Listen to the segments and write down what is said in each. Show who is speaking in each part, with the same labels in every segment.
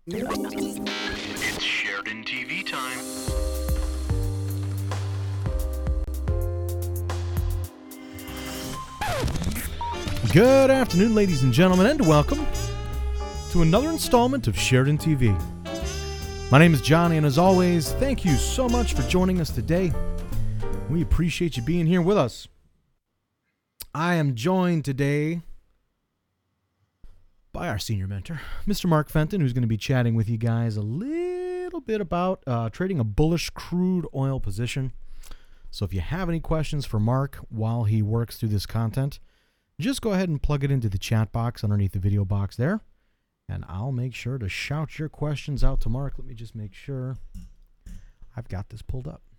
Speaker 1: It's Sheridan TV time.
Speaker 2: Good afternoon, ladies and gentlemen, and welcome to another installment of Sheridan TV. My name is Johnny, and as always, thank you so much for joining us today. We appreciate you being here with us. I am joined today by our senior mentor, Mr. Mark Fenton, who's going to be chatting with you guys a little bit about trading a bullish crude oil position. So if you have any questions for Mark while he works through this content, just go ahead and plug it into the chat box underneath the video box there, and I'll make sure to shout your questions out to Mark. Let me just make sure I've got this pulled up.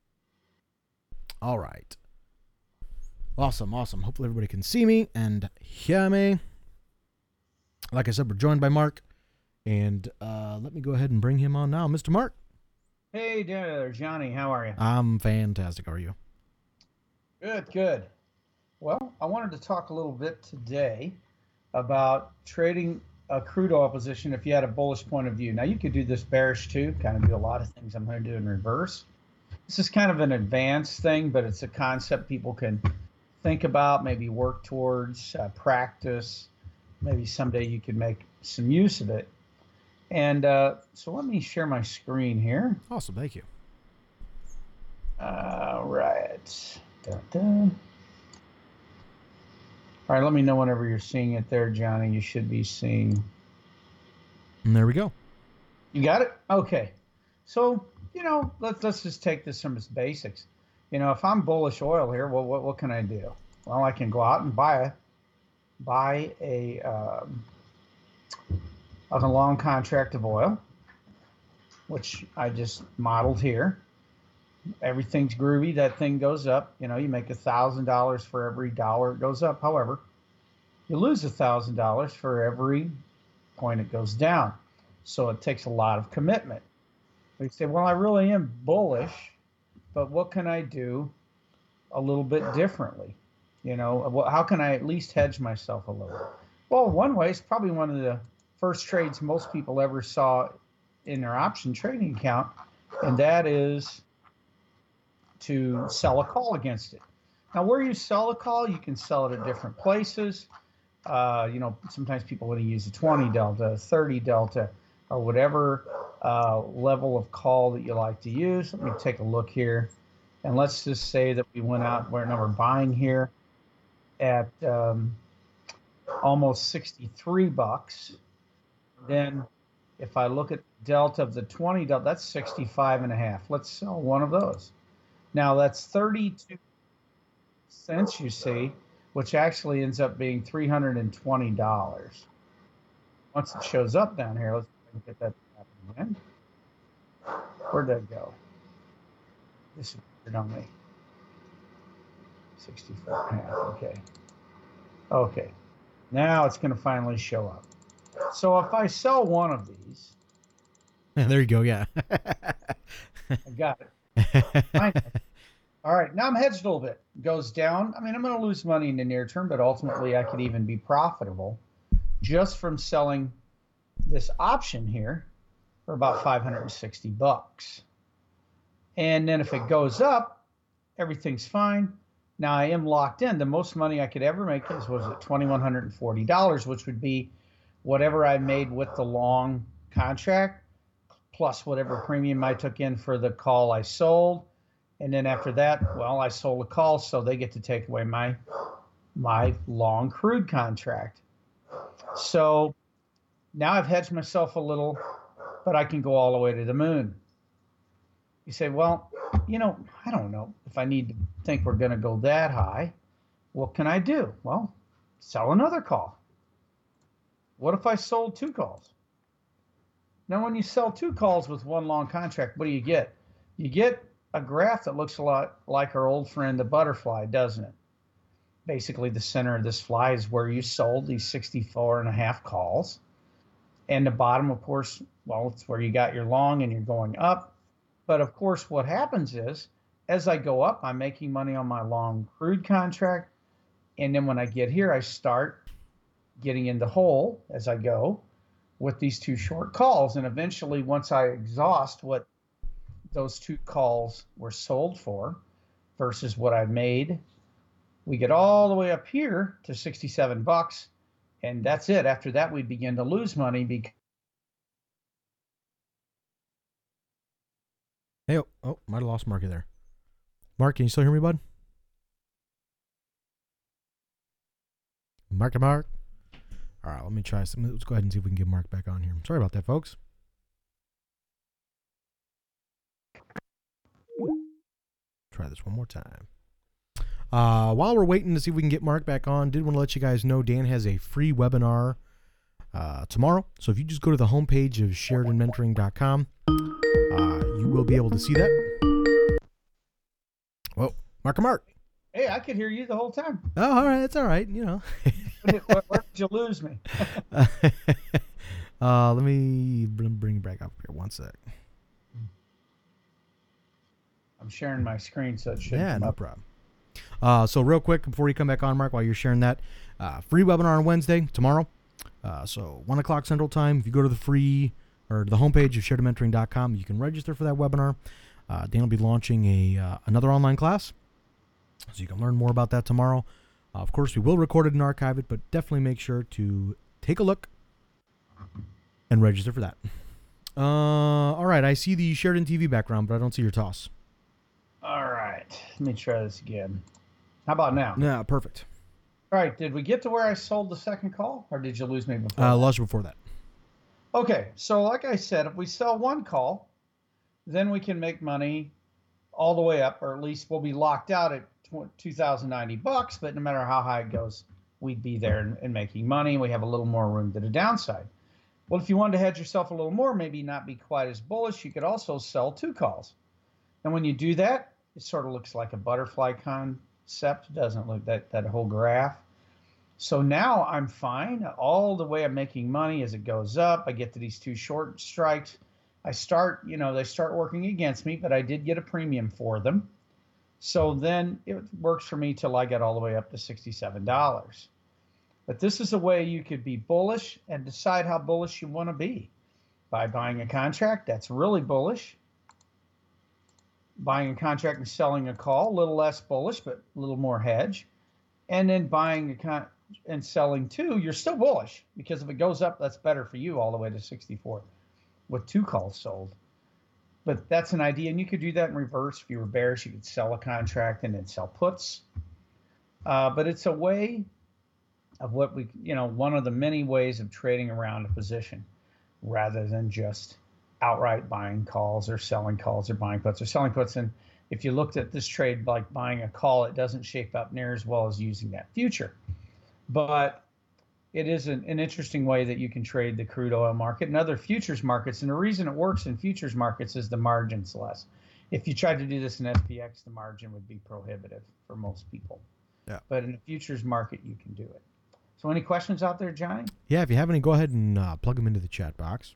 Speaker 2: All right. Awesome. Hopefully everybody can see me and hear me. Like I said, we're joined by Mark, and let me go ahead and bring him on now. Mr. Mark.
Speaker 3: Hey there, Johnny. How are you?
Speaker 2: I'm fantastic. How are you?
Speaker 3: Good. Well, I wanted to talk a little bit today about trading a crude oil position if you had a bullish point of view. Now, you could do this bearish too, kind of do a lot of things I'm going to do in reverse. This is kind of an advanced thing, but it's a concept people can think about, maybe work towards, practice. Maybe someday you could make some use of it. And so let me share my screen here.
Speaker 2: Awesome. Thank you.
Speaker 3: All right. Dun. All right, let me know whenever you're seeing it there, Johnny. You should be seeing.
Speaker 2: And there we go.
Speaker 3: You got it? Okay. So, let's just take this from its basics. If I'm bullish oil here, well, what can I do? Well, I can go out and buy a long contract of oil, which I just modeled here. Everything's groovy. That thing goes up. You make $1,000 for every dollar it goes up. However, you lose $1,000 for every point it goes down. So it takes a lot of commitment. You say, well, I really am bullish, but what can I do a little bit differently? How can I at least hedge myself a little? Well, one way is probably one of the first trades most people ever saw in their option trading account, and that is to sell a call against it. Now, where you sell a call, you can sell it at different places. Sometimes people want to use a 20 delta, 30 delta, or whatever level of call that you like to use. Let me take a look here. And let's just say that we went out, we're buying here at almost $63. Then if I look at delta of the 20 delta, that's 65.5. Let's sell one of those. Now that's 32 cents, you see, which actually ends up being $320. Once it shows up down here, let's get that to happen again. Where'd that go? Disappeared on me. 64.5. Okay. Now it's going to finally show up. So if I sell one of these,
Speaker 2: There you go. Yeah.
Speaker 3: I got it. All right, now I'm hedged a little bit. Goes down. I mean, I'm going to lose money in the near term, but ultimately I could even be profitable just from selling this option here for about $560. And then if it goes up, everything's fine. Now I am locked in. The most money I could ever make was at $2,140, which would be whatever I made with the long contract, plus whatever premium I took in for the call I sold. And then after that, well, I sold a call, so they get to take away my long crude contract. So now I've hedged myself a little, but I can go all the way to the moon. You say, well, I don't know if I need to think we're going to go that high. What can I do? Well, sell another call. What if I sold two calls? Now, when you sell two calls with one long contract, what do you get? You get a graph that looks a lot like our old friend, the butterfly, doesn't it? Basically, the center of this fly is where you sold these 64.5 calls. And the bottom, of course, well, it's where you got your long and you're going up. But of course, what happens is, as I go up, I'm making money on my long crude contract. And then when I get here, I start getting in the hole as I go. with these 2 short calls. And eventually, once I exhaust what those 2 calls were sold for versus what I made, we get all the way up here to $67. And that's it. After that, we begin to lose money because
Speaker 2: Hey, might have lost Marky there. Mark, can you still hear me, bud? Mark. All right, let me try some. Let's go ahead and see if we can get Mark back on here. Sorry about that, folks. Try this one more time. While we're waiting to see if we can get Mark back on, did want to let you guys know Dan has a free webinar tomorrow. So if you just go to the homepage of SheridanMentoring.com, you will be able to see that. Well, Mark.
Speaker 3: hey, I could hear you the whole time.
Speaker 2: Oh, all right. That's all right. You know.
Speaker 3: Where did you lose me?
Speaker 2: Let me bring it back up here. One sec.
Speaker 3: I'm sharing my screen, so it should
Speaker 2: Yeah,
Speaker 3: come
Speaker 2: no
Speaker 3: up.
Speaker 2: problem. So real quick, before you come back on, Mark, while you're sharing that, free webinar on Wednesday, tomorrow. So 1 o'clock Central Time. If you go to the free or the homepage of SheridanMentoring.com, you can register for that webinar. Dan will be launching another online class, so you can learn more about that tomorrow. Of course, we will record it and archive it, but definitely make sure to take a look and register for that. All right, I see the Sheridan TV background, but I don't see your toss.
Speaker 3: All right, let me try this again. How about now?
Speaker 2: Yeah, perfect.
Speaker 3: All right, did we get to where I sold the second call, or did you lose me before?
Speaker 2: Lost you before that.
Speaker 3: Okay, so like I said, if we sell 1 call, then we can make money all the way up, or at least we'll be locked out at $2,090. But no matter how high it goes, we'd be there and making money. We have a little more room to the downside. Well, if you wanted to hedge yourself a little more, maybe not be quite as bullish, you could also sell 2 calls. And when you do that, it sort of looks like a butterfly concept. It doesn't look that whole graph. So now I'm fine. All the way I'm making money as it goes up. I get to these 2 short strikes. They start working against me, but I did get a premium for them. So then it works for me till I get all the way up to $67. But this is a way you could be bullish and decide how bullish you want to be. By buying a contract, that's really bullish. Buying a contract and selling a call, a little less bullish, but a little more hedge. And then buying and selling 2, you're still bullish, because if it goes up, that's better for you all the way to 64 with 2 calls sold. But that's an idea, and you could do that in reverse. If you were bearish, you could sell a contract and then sell puts. But it's a way of one of the many ways of trading around a position, rather than just outright buying calls or selling calls or buying puts or selling puts. And if you looked at this trade like buying a call, it doesn't shape up near as well as using that future. But it is an interesting way that you can trade the crude oil market and other futures markets. And the reason it works in futures markets is the margin's less. If you tried to do this in SPX, the margin would be prohibitive for most people.
Speaker 2: Yeah.
Speaker 3: But in a futures market, you can do it. So any questions out there, Johnny?
Speaker 2: Yeah, if you have any, go ahead and plug them into the chat box.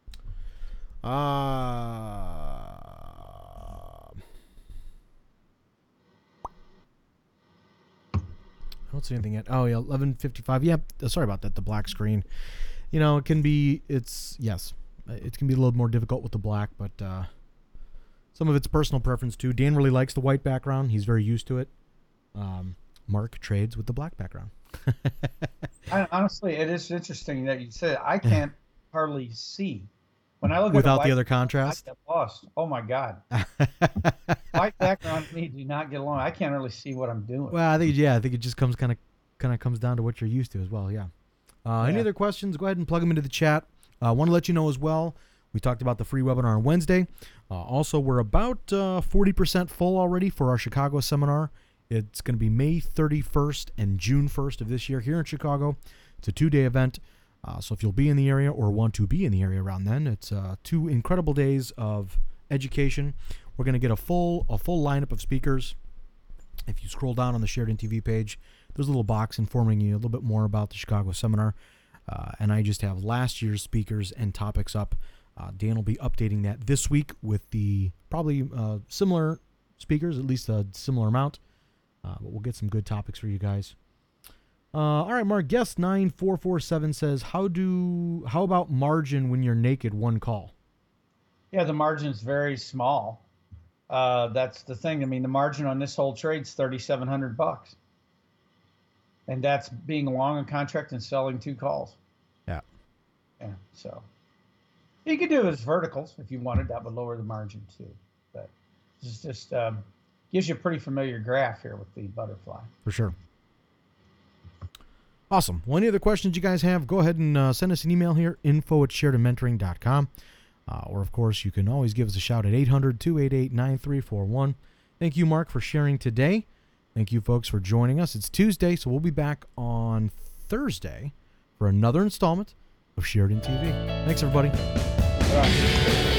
Speaker 2: I don't see anything yet. Oh, yeah, 11:55. Yeah, sorry about that. The black screen. You know, it can be a little more difficult with the black, but some of it's personal preference too. Dan really likes the white background. He's very used to it. Mark trades with the black background.
Speaker 3: Honestly, it is interesting that you said I can't hardly see. When I look
Speaker 2: without
Speaker 3: at
Speaker 2: the other contrast.
Speaker 3: I get lost. Oh my God. White background and me do not get along. I can't really see what I'm doing.
Speaker 2: Well, I think it just comes kind of comes down to what you're used to as well. Yeah. Any other questions? Go ahead and plug them into the chat. I want to let you know as well. We talked about the free webinar on Wednesday. Also, we're about 40% full already for our Chicago seminar. It's going to be May 31st and June 1st of this year here in Chicago. It's a 2-day event. So if you'll be in the area or want to be in the area around then, it's 2 incredible days of education. We're going to get a full lineup of speakers. If you scroll down on the Sheridan TV page, there's a little box informing you a little bit more about the Chicago seminar. And I just have last year's speakers and topics up. Dan will be updating that this week with the probably similar speakers, at least a similar amount. But we'll get some good topics for you guys. All right, Mark. Guest 9447 says, how about margin when you're naked one call?
Speaker 3: Yeah, the margin's very small. That's the thing. I mean, the margin on this whole trade's $3,700, and that's being long a contract and selling 2 calls.
Speaker 2: Yeah.
Speaker 3: Yeah. So you could do it as verticals if you wanted. That would lower the margin too. But it's just gives you a pretty familiar graph here with the butterfly.
Speaker 2: For sure. Awesome. Well, any other questions you guys have, go ahead and send us an email here, info@SheridanMentoring.com. Or, of course, you can always give us a shout at 800-288-9341. Thank you, Mark, for sharing today. Thank you, folks, for joining us. It's Tuesday, so we'll be back on Thursday for another installment of Sheridan TV. Thanks, everybody.
Speaker 3: All right.